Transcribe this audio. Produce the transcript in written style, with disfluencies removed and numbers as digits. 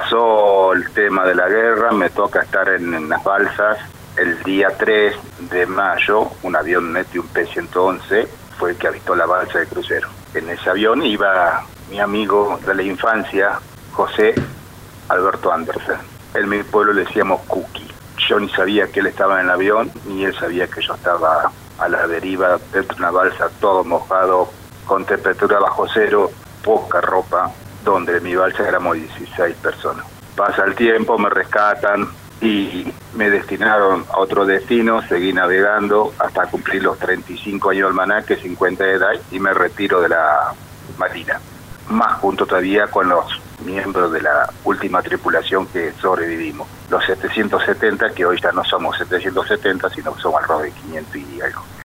Pasó el tema de la guerra, me toca estar en las balsas. El día 3 de mayo, un avión Neti, un P-111, fue el que avistó la balsa de crucero. En ese avión iba mi amigo de la infancia, José Alberto Andersen. En mi pueblo le decíamos Cookie. Yo ni sabía que él estaba en el avión, ni él sabía que yo estaba a la deriva dentro de una balsa, todo mojado, con temperatura bajo cero, poca ropa, donde en mi balsa éramos 16 personas. Pasa el tiempo, me rescatan y me destinaron a otro destino, seguí navegando hasta cumplir los 35 años de almanaque, 50 de edad, y me retiro de la Marina. Más junto todavía con los miembros de la última tripulación que sobrevivimos, los 770, que hoy ya no somos 770, sino que somos alrededor de 500 y algo.